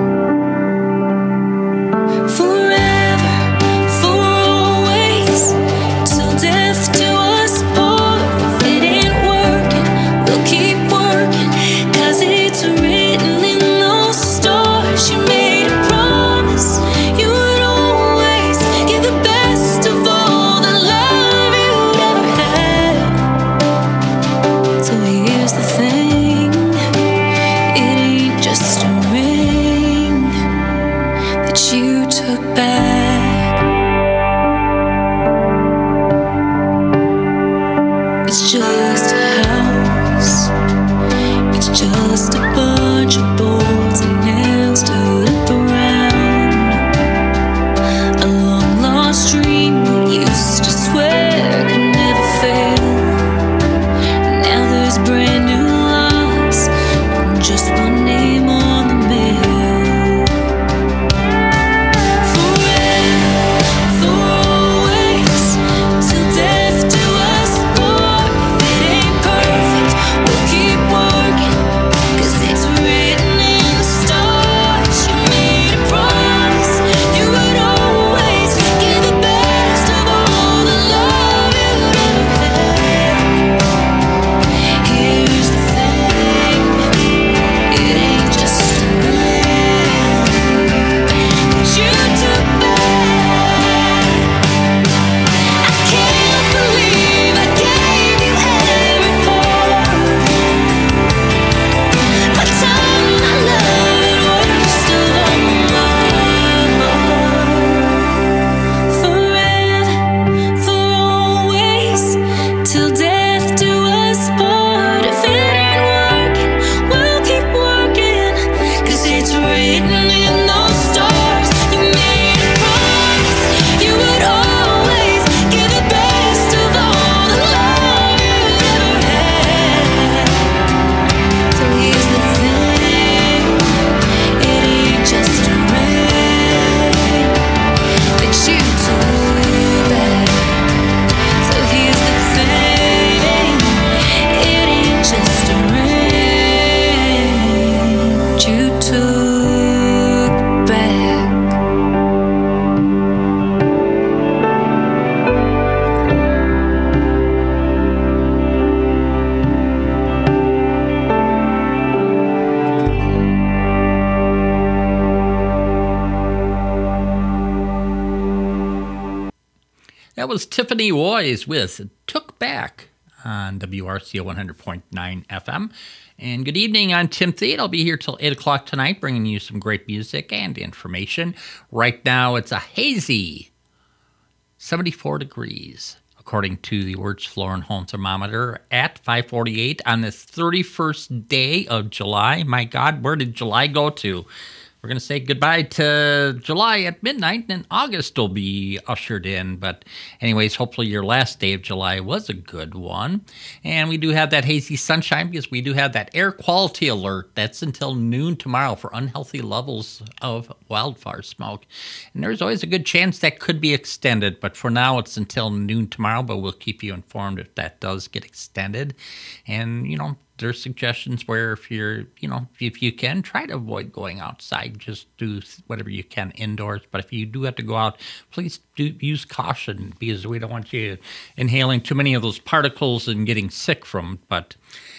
That was Tiffany Woys with Took Back on W R C O one hundred point nine F M. And good evening, I'm Tim Thede. I'll be here till eight o'clock tonight bringing you some great music and information. Right now it's a hazy seventy-four degrees, according to the Words Floor and Home Thermometer at five forty-eight on this thirty-first day of July. My God, where did July go to? We're going to say goodbye to July at midnight, and August will be ushered in. But anyways, hopefully your last day of July was a good one. And we do have that hazy sunshine because we do have that air quality alert. That's until noon tomorrow for unhealthy levels of wildfire smoke. And there's always a good chance that could be extended. But for now, it's until noon tomorrow. But we'll keep you informed if that does get extended. And, you know, there's suggestions where if you're, you know, if you can, try to avoid going outside. Just do whatever you can indoors. But if you do have to go out, please do use caution because we don't want you inhaling too many of those particles and getting sick from it. But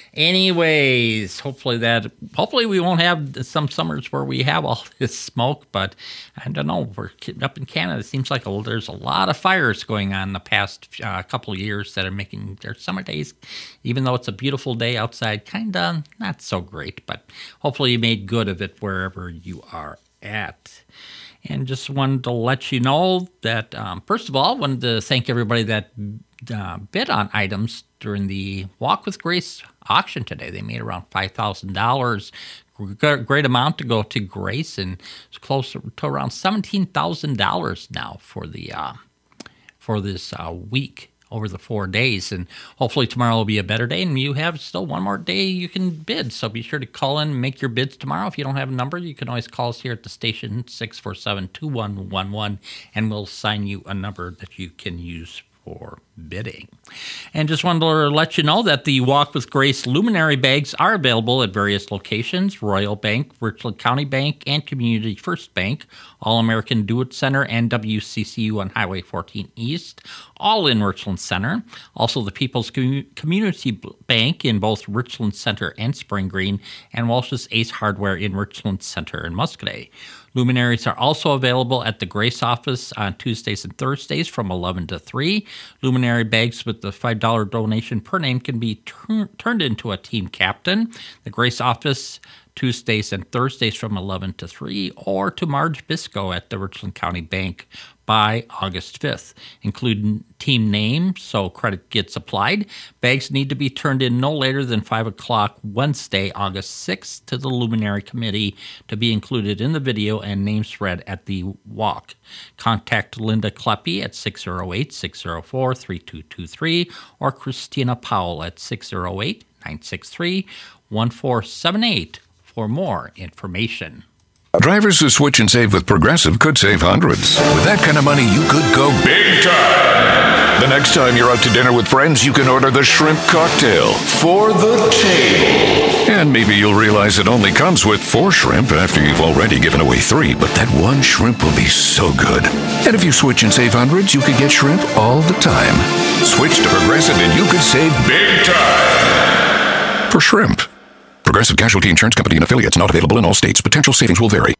anyways, hopefully that, hopefully we won't have some summers where we have all this smoke, but I don't know. We're up in Canada. It seems like a, there's a lot of fires going on the past uh, couple of years that are making their summer days, even though it's a beautiful day outside, kind of not so great, but hopefully you made good of it wherever you are at. And just wanted to let you know that, um, first of all, wanted to thank everybody that uh, bid on items during the Walk with Grace auction today. They made around five thousand dollars. Great amount to go to Grace, and it's close to around seventeen thousand dollars now for the uh, for this uh, week over the four days. And hopefully tomorrow will be a better day, and you have still one more day you can bid. So be sure to call in and make your bids tomorrow. If you don't have a number, you can always call us here at the station, six four seven, two one one one, and we'll assign you a number that you can use for bidding. And just wanted to let you know that the Walk with Grace Luminary bags are available at various locations: Royal Bank, Richland County Bank, and Community First Bank, All-American Do-It Center, and W C C U on Highway fourteen East, all in Richland Center. Also, the People's Community Bank in both Richland Center and Spring Green, and Walsh's Ace Hardware in Richland Center and Muscoda. Luminaries are also available at the Grace office on Tuesdays and Thursdays from eleven to three. Luminary bags with the five dollars donation per name can be tur- turned into a team captain. The Grace office Tuesdays and Thursdays from eleven to three, or to Marge Bisco at the Richland County Bank by August fifth, including team name, so credit gets applied. Bags need to be turned in no later than five o'clock Wednesday, August sixth, to the Luminary Committee to be included in the video and names read at the walk. Contact Linda Kleppe at six oh eight, six oh four, three two two three or Christina Powell at six oh eight, nine six three, one four seven eight for more information. Drivers who switch and save with Progressive could save hundreds. With that kind of money, you could go big time. The next time you're out to dinner with friends, you can order the shrimp cocktail for the table. And maybe you'll realize it only comes with four shrimp after you've already given away three, but that one shrimp will be so good. And if you switch and save hundreds, you could get shrimp all the time. Switch to Progressive and you could save big time for shrimp. Progressive Casualty Insurance Company and affiliates, not available in all states. Potential savings will vary.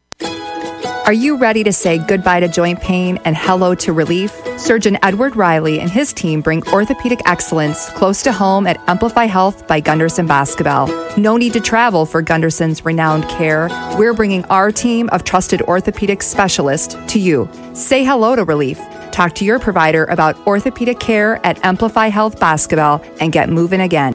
Are you ready to say goodbye to joint pain and hello to relief? Surgeon Edward Riley and his team bring orthopedic excellence close to home at Amplify Health by Gunderson Basketball. No need to travel for Gunderson's renowned care. We're bringing our team of trusted orthopedic specialists to you. Say hello to relief. Talk to your provider about orthopedic care at Amplify Health Basketball and get moving again.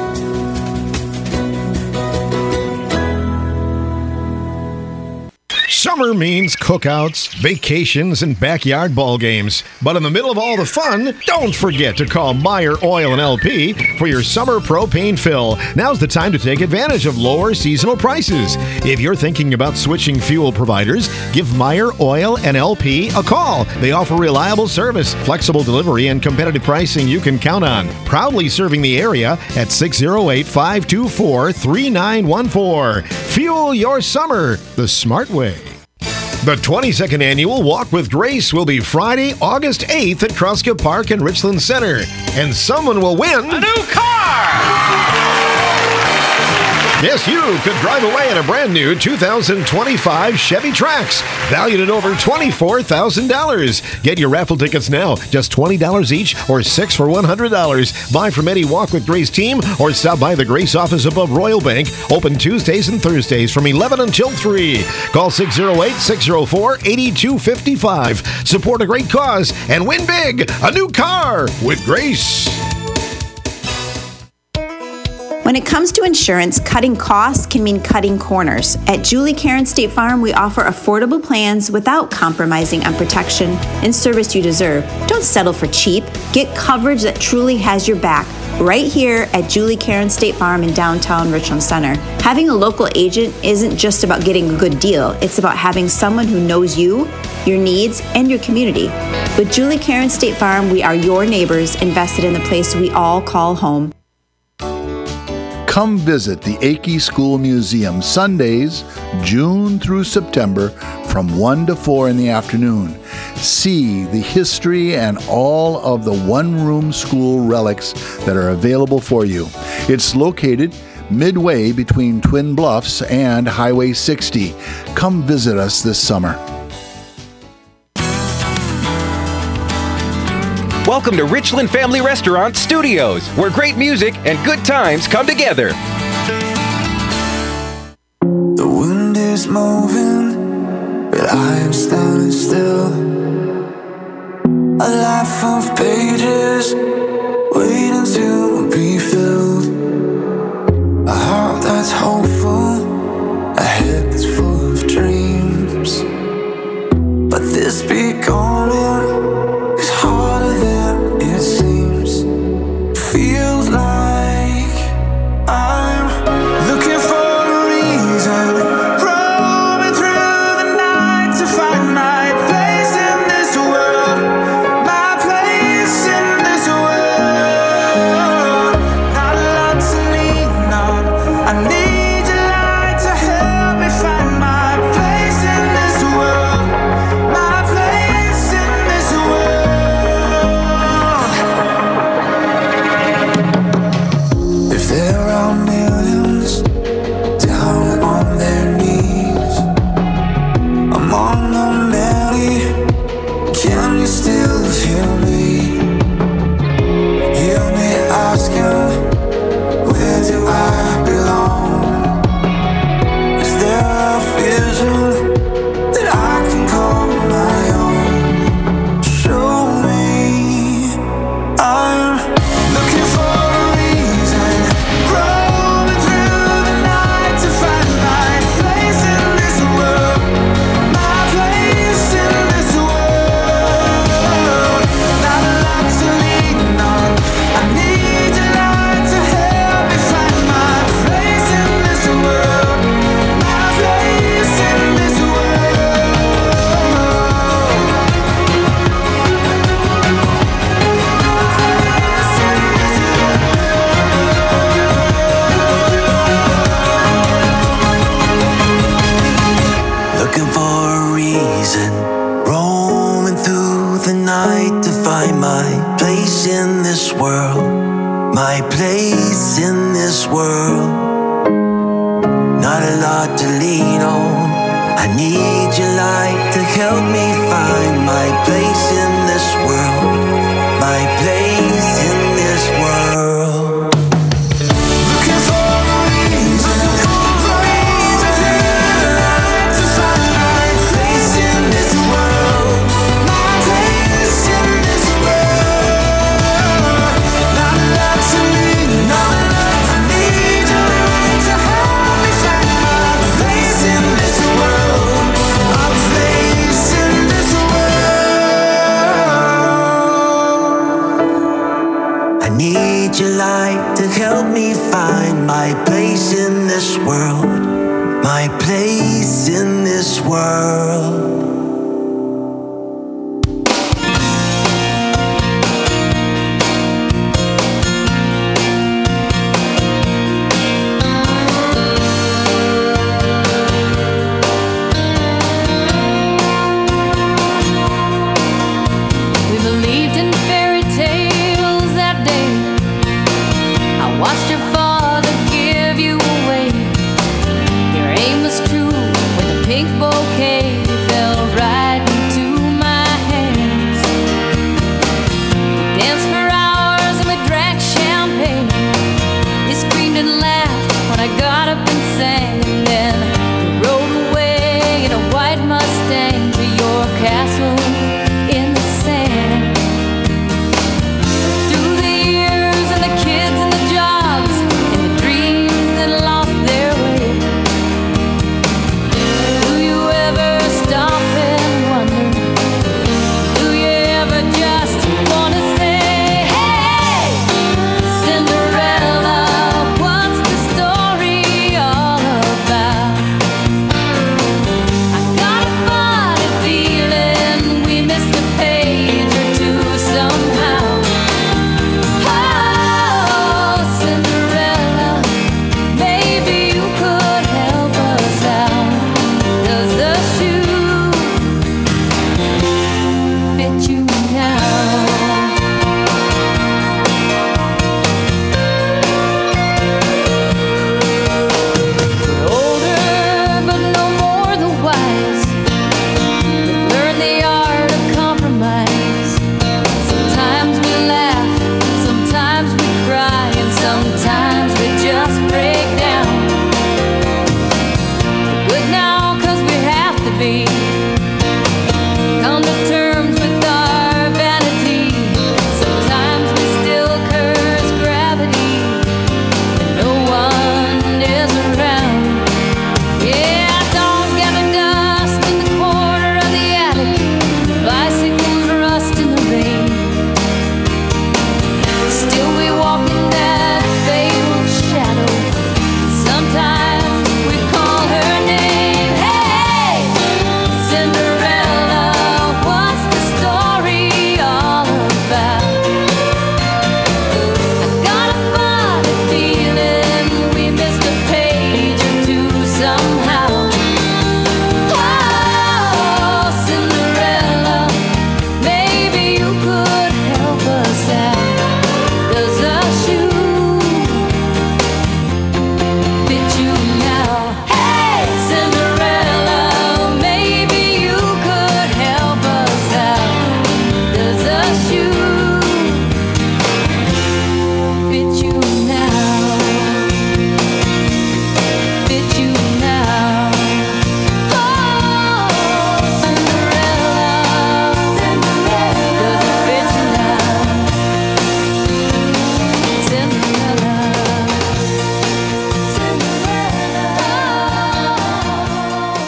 Summer means cookouts, vacations, and backyard ball games. But in the middle of all the fun, don't forget to call Meyer Oil and L P for your summer propane fill. Now's the time to take advantage of lower seasonal prices. If you're thinking about switching fuel providers, give Meyer Oil and L P a call. They offer reliable service, flexible delivery, and competitive pricing you can count on. Proudly serving the area at six oh eight, five two four, three nine one four. Fuel your summer the smart way. The twenty-second annual Walk with Grace will be Friday, August eighth at Kruska Park in Richland Center. And someone will win a new car! Yes, you could drive away in a brand new two thousand twenty-five Chevy Trax, valued at over twenty-four thousand dollars. Get your raffle tickets now, just twenty dollars each or six for one hundred dollars. Buy from any Walk with Grace team or stop by the Grace office above Royal Bank, open Tuesdays and Thursdays from eleven until three. Call six oh eight, six oh four, eight two five five. Support a great cause and win big, a new car with Grace. When it comes to insurance, cutting costs can mean cutting corners. At Julie Karen State Farm, we offer affordable plans without compromising on protection and service you deserve. Don't settle for cheap. Get coverage that truly has your back right here at Julie Karen State Farm in downtown Richland Center. Having a local agent isn't just about getting a good deal. It's about having someone who knows you, your needs, and your community. With Julie Karen State Farm, we are your neighbors invested in the place we all call home. Come visit the Akey School Museum Sundays, June through September, from one to four in the afternoon. See the history and all of the one-room school relics that are available for you. It's located midway between Twin Bluffs and Highway sixty. Come visit us this summer. Welcome to Richland Family Restaurant Studios, where great music and good times come together. The wind is moving, but I am standing still. A life of pages waiting to be filled. A heart that's hopeful, a head that's full of dreams. But this becoming is harder than it seems. Feels like I'm looking for a reason, roaming through the night to find my place in this world, my place in this world. Not a lot to lean on, I need your light to help me find my place in this world, my place in this world. If there are millions down on their knees, among the many, can you still hear me? Hear me asking, where do I belong? Is there a vision that I can call my own? Show me. I'm looking for a reason, roaming through the night to find my place in this world, my place in this world. Not a lot to lean on, I need your light to help me find my place in this world, my place in this Looking for a reason, roaming through the night to find my place in this world, my place in this world. Not a lot to lean on, I need your light to help me find my place in this world, my place in this world. Looking for a reason, to find my place in this world, my place in this world. Not a lot to lean on, I need your light to help me find my place in this world, my place in this world. I need your light to help me find my place in this world, my place in this world.